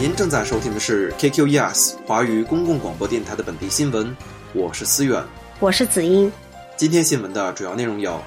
您正在收听的是 KQES 华语公共广播电台的本地新闻，我是思远， 我是子英。 今天新闻的主要内容有：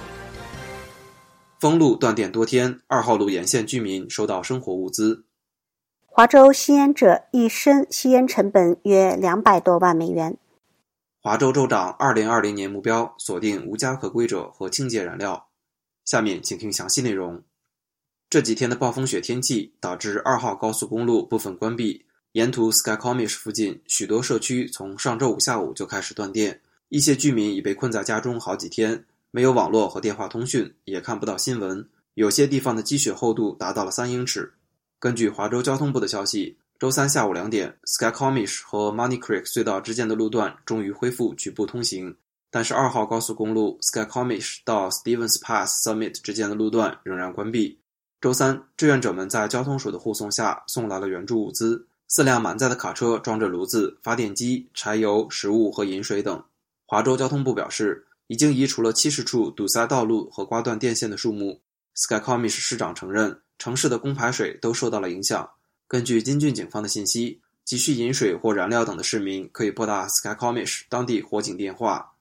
封路断电多天，2号路沿线居民收到生活物资； 华州吸烟者一升吸烟成本约200多万美元； 华州州长2020年目标锁定无家可归者和清洁燃料。下面请听详细内容。这几天的暴风雪天气导致2号高速公路部分关闭，沿途 Skycomish 附近许多社区从上周五下午就开始断电，一些居民已被困在家中好几天，没有网络和电话通讯，也看不到新闻，有些地方的积雪厚度达到了3英尺。根据华州交通部的消息，周三下午2点 Skycomish 和 Money Creek 隧道之间的路段终于恢复局部通行，但是2号高速公路 Skycomish 到 Stevens Pass Summit 之间的路段仍然关闭。周三，志愿者们在交通署的护送下送来了援助物资，4辆满载的卡车装着炉子、发电机、柴油、食物和饮水等。华州交通部表示，已经移除了70处堵塞道路和刮断电线的树木。Skycomish 市长承认，城市的供排水都受到了影响。根据金郡警方的信息，急需饮水或燃料等的市民可以拨打 Skycomish 当地火警电话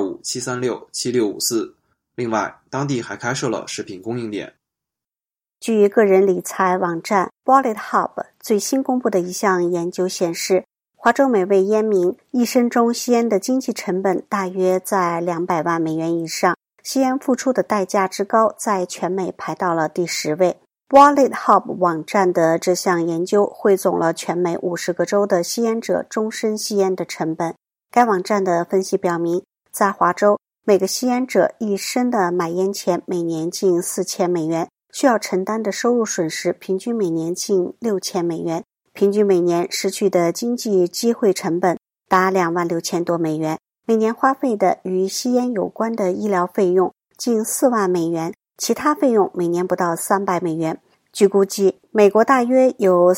425-736-7654。另外，当地还开设了食品供应点。 据个人理财网站 Wallet Hub 最新公布的一项研究显示，华州每位烟民一生中吸烟的经济成本大约在200万美元以上，吸烟付出的代价之高，在全美排到了第10位。Wallet Hub 网站的这项研究汇总了全美50个州的吸烟者终身吸烟的成本。该网站的分析表明，在华州，每个吸烟者一生的买烟钱每年近4000美元，需要承担的收入损失平均每年近6000美元，平均每年失去的经济机会成本达26000多美元，每年花费的与吸烟有关的医疗费用近4万美元，其他费用每年不到300美元。据估计，美国大约有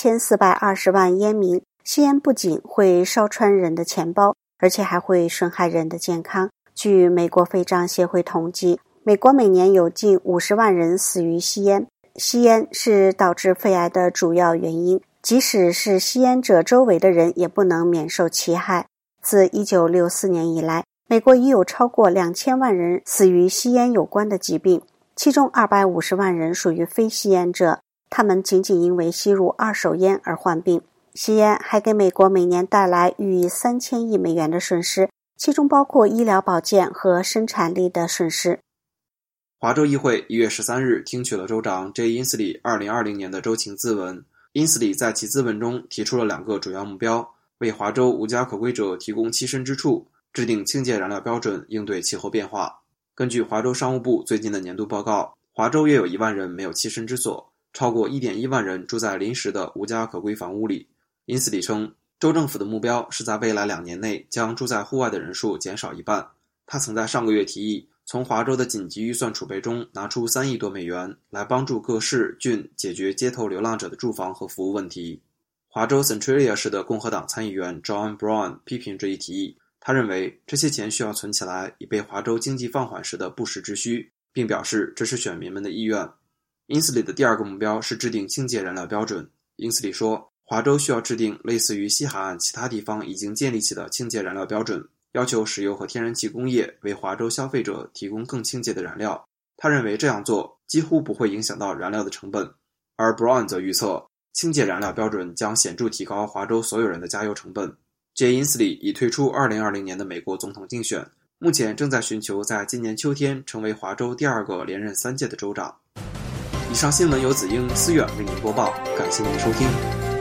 3420万烟民，吸烟不仅会烧穿人的钱包，而且还会损害人的健康。据美国肺脏协会统计，美国每年有近50万人死于吸烟。吸烟是导致肺癌的主要原因，即使是吸烟者周围的人也不能免受其害。自1964年以来，美国已有超过2000万人死于吸烟有关的疾病，其中250万人属于非吸烟者，他们仅仅因为吸入二手烟而患病。吸烟还给美国每年带来逾3000亿美元的损失，其中包括医疗保健和生产力的损失。 华州议会1月13日听取了州长 Jay Inslee 2020年的州情咨文。Inslee 在其咨文中提出了2个主要目标：为华州无家可归者提供栖身之处，制定清洁燃料标准，应对气候变化。根据华州商务部最近的年度报告，华州约有1万人没有栖身之所，超过 1.1 万人住在临时的无家可归房屋里。Inslee 称，州政府的目标是在未来2年内将住在户外的人数减少1半。他曾在上个月提议，从华州的紧急预算储备中拿出3亿多美元，来帮助各市郡解决街头流浪者的住房和服务问题。华州 Centralia 市的共和党参议员 John Braun 批评这一提议，他认为这些钱需要存起来，以备华州经济放缓时的不时之需，并表示这是选民们的意愿。Inslee 的第2个目标是制定清洁燃料标准。Inslee 说，华州需要制定类似于西海岸其他地方已经建立起的清洁燃料标准，要求石油和天然气工业为华州消费者提供更清洁的燃料。他认为这样做几乎不会影响到燃料的成本。而 Brown 则预测，清洁燃料标准将显著提高华州所有人的加油成本。Jay Inslee 已退出2020年的美国总统竞选，目前正在寻求在今年秋天成为华州第2个连任3届的州长。以上新闻由子英、思远为您播报，感谢您的收听。